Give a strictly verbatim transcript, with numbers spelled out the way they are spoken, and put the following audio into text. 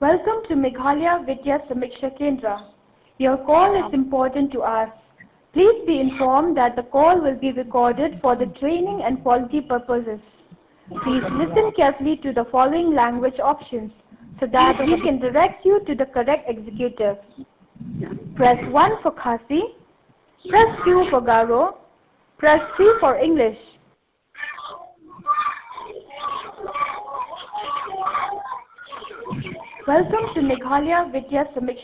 Welcome to Meghalaya Vidya Samiksha Kendra. Your call is important to us. Please be informed that the call will be recorded for the training and quality purposes. Please listen carefully to the following language options so that we can direct you to the correct executive. Press one for Khasi, press two for Garo, press three for English. Welcome to Meghalaya Vidya Samiksha